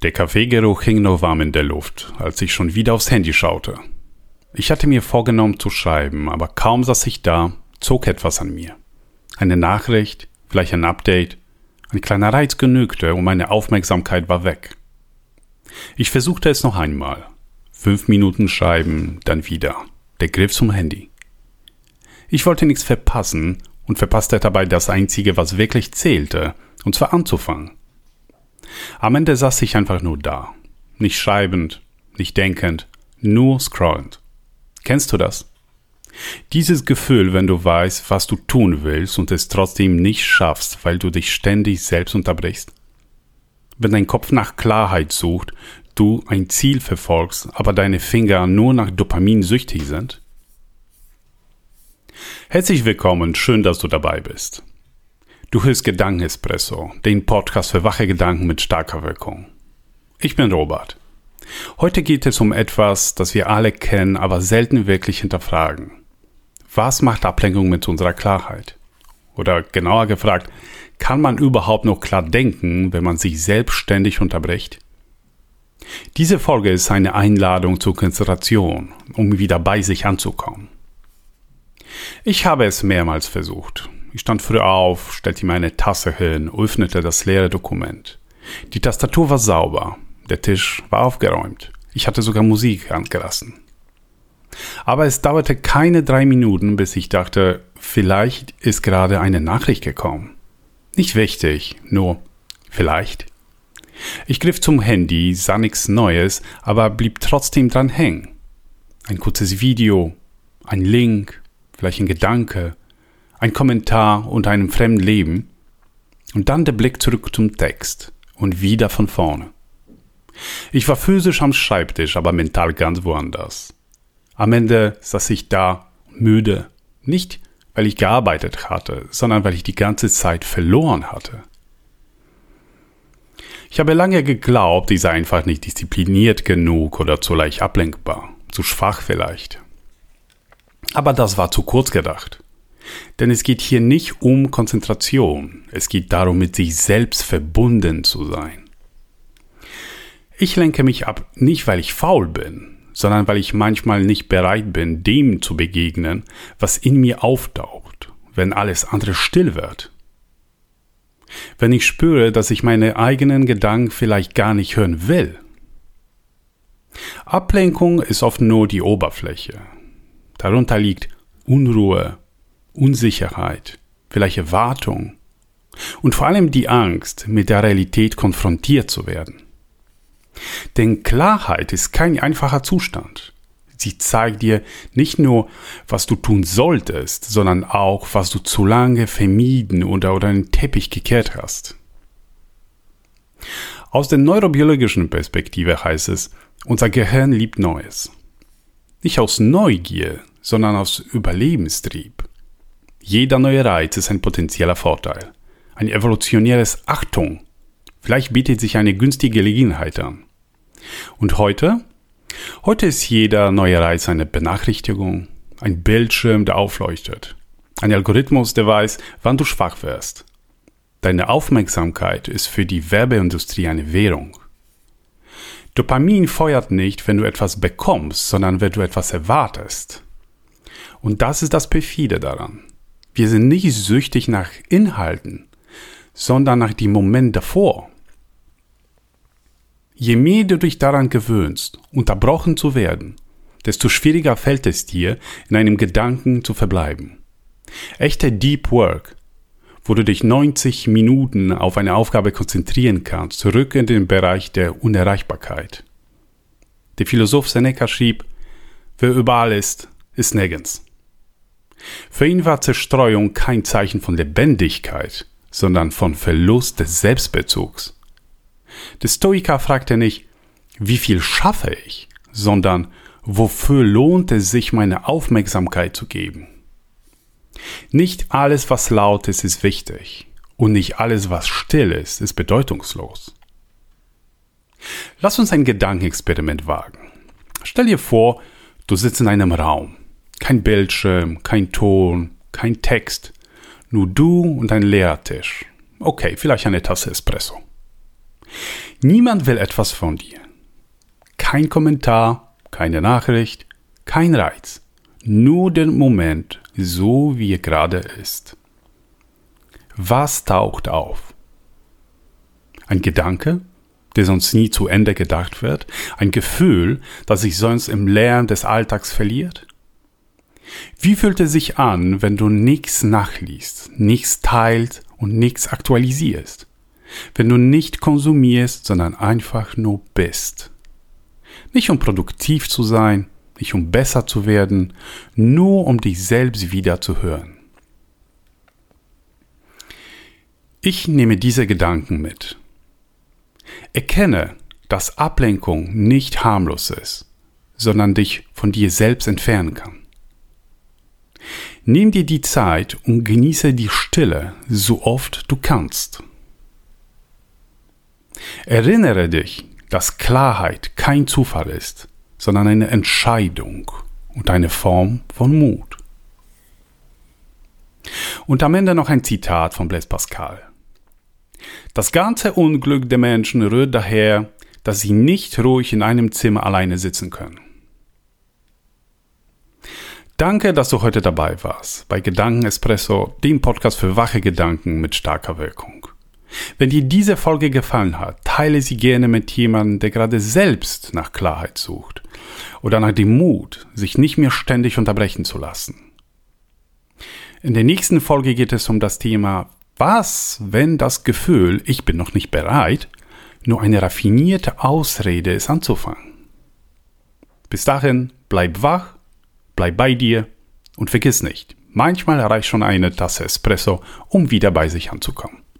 Der Kaffeegeruch hing noch warm in der Luft, als ich schon wieder aufs Handy schaute. Ich hatte mir vorgenommen zu schreiben, aber kaum saß ich da, zog etwas an mir. Eine Nachricht, vielleicht ein Update, ein kleiner Reiz genügte und meine Aufmerksamkeit war weg. Ich versuchte es noch einmal. 5 Minuten schreiben, dann wieder. Der Griff zum Handy. Ich wollte nichts verpassen und verpasste dabei das Einzige, was wirklich zählte, und zwar anzufangen. Am Ende saß ich einfach nur da. Nicht schreibend, nicht denkend, nur scrollend. Kennst du das? Dieses Gefühl, wenn du weißt, was du tun willst und es trotzdem nicht schaffst, weil du dich ständig selbst unterbrichst? Wenn dein Kopf nach Klarheit sucht, du ein Ziel verfolgst, aber deine Finger nur nach Dopamin süchtig sind? Herzlich willkommen, schön, dass du dabei bist. Du hörst Gedankenespresso, den Podcast für wache Gedanken mit starker Wirkung. Ich bin Robert. Heute geht es um etwas, das wir alle kennen, aber selten wirklich hinterfragen. Was macht Ablenkung mit unserer Klarheit? Oder genauer gefragt, kann man überhaupt noch klar denken, wenn man sich selbstständig unterbricht? Diese Folge ist eine Einladung zur Konzentration, um wieder bei sich anzukommen. Ich habe es mehrmals versucht. Ich stand früh auf, stellte mir eine Tasse hin, öffnete das leere Dokument. Die Tastatur war sauber, der Tisch war aufgeräumt. Ich hatte sogar Musik angelassen. Aber es dauerte keine 3 Minuten, bis ich dachte, vielleicht ist gerade eine Nachricht gekommen. Nicht wichtig, nur vielleicht. Ich griff zum Handy, sah nichts Neues, aber blieb trotzdem dran hängen. Ein kurzes Video, ein Link, vielleicht ein Gedanke, ein Kommentar unter einem fremden Leben und dann der Blick zurück zum Text und wieder von vorne. Ich war physisch am Schreibtisch, aber mental ganz woanders. Am Ende saß ich da, müde, nicht weil ich gearbeitet hatte, sondern weil ich die ganze Zeit verloren hatte. Ich habe lange geglaubt, ich sei einfach nicht diszipliniert genug oder zu leicht ablenkbar, zu schwach vielleicht. Aber das war zu kurz gedacht. Denn es geht hier nicht um Konzentration, es geht darum, mit sich selbst verbunden zu sein. Ich lenke mich ab, nicht weil ich faul bin, sondern weil ich manchmal nicht bereit bin, dem zu begegnen, was in mir auftaucht, wenn alles andere still wird. Wenn ich spüre, dass ich meine eigenen Gedanken vielleicht gar nicht hören will. Ablenkung ist oft nur die Oberfläche. Darunter liegt Unruhe, Unsicherheit, vielleicht Erwartung und vor allem die Angst, mit der Realität konfrontiert zu werden. Denn Klarheit ist kein einfacher Zustand. Sie zeigt dir nicht nur, was du tun solltest, sondern auch, was du zu lange vermieden oder einen Teppich gekehrt hast. Aus der neurobiologischen Perspektive heißt es, unser Gehirn liebt Neues. Nicht aus Neugier, sondern aus Überlebenstrieb. Jeder neue Reiz ist ein potenzieller Vorteil. Ein evolutionäres Achtung. Vielleicht bietet sich eine günstige Gelegenheit an. Und heute? Heute ist jeder neue Reiz eine Benachrichtigung, ein Bildschirm, der aufleuchtet. Ein Algorithmus, der weiß, wann du schwach wirst. Deine Aufmerksamkeit ist für die Werbeindustrie eine Währung. Dopamin feuert nicht, wenn du etwas bekommst, sondern wenn du etwas erwartest. Und das ist das Perfide daran. Wir sind nicht süchtig nach Inhalten, sondern nach dem Moment davor. Je mehr du dich daran gewöhnst, unterbrochen zu werden, desto schwieriger fällt es dir, in einem Gedanken zu verbleiben. Echter Deep Work, wo du dich 90 Minuten auf eine Aufgabe konzentrieren kannst, zurück in den Bereich der Unerreichbarkeit. Der Philosoph Seneca schrieb, wer überall ist, ist nirgends. Für ihn war Zerstreuung kein Zeichen von Lebendigkeit, sondern von Verlust des Selbstbezugs. Der Stoiker fragte nicht, wie viel schaffe ich, sondern wofür lohnt es sich, meine Aufmerksamkeit zu geben? Nicht alles, was laut ist, ist wichtig und nicht alles, was still ist bedeutungslos. Lass uns ein Gedankenexperiment wagen. Stell dir vor, du sitzt in einem Raum. Kein Bildschirm, kein Ton, kein Text, nur du und ein leerer Tisch. Okay, vielleicht eine Tasse Espresso. Niemand will etwas von dir. Kein Kommentar, keine Nachricht, kein Reiz. Nur der Moment, so wie er gerade ist. Was taucht auf? Ein Gedanke, der sonst nie zu Ende gedacht wird? Ein Gefühl, das sich sonst im Lärm des Alltags verliert? Wie fühlt es sich an, wenn du nichts nachliest, nichts teilst und nichts aktualisierst? Wenn du nicht konsumierst, sondern einfach nur bist? Nicht um produktiv zu sein, nicht um besser zu werden, nur um dich selbst wieder zu hören. Ich nehme diese Gedanken mit. Erkenne, dass Ablenkung nicht harmlos ist, sondern dich von dir selbst entfernen kann. Nimm dir die Zeit und genieße die Stille, so oft du kannst. Erinnere dich, dass Klarheit kein Zufall ist, sondern eine Entscheidung und eine Form von Mut. Und am Ende noch ein Zitat von Blaise Pascal. Das ganze Unglück der Menschen rührt daher, dass sie nicht ruhig in einem Zimmer alleine sitzen können. Danke, dass du heute dabei warst bei Gedanken Espresso, dem Podcast für wache Gedanken mit starker Wirkung. Wenn dir diese Folge gefallen hat, teile sie gerne mit jemandem, der gerade selbst nach Klarheit sucht oder nach dem Mut, sich nicht mehr ständig unterbrechen zu lassen. In der nächsten Folge geht es um das Thema, was, wenn das Gefühl, ich bin noch nicht bereit, nur eine raffinierte Ausrede ist anzufangen. Bis dahin, bleib wach, bleib bei dir und vergiss nicht, manchmal reicht schon eine Tasse Espresso, um wieder bei sich anzukommen.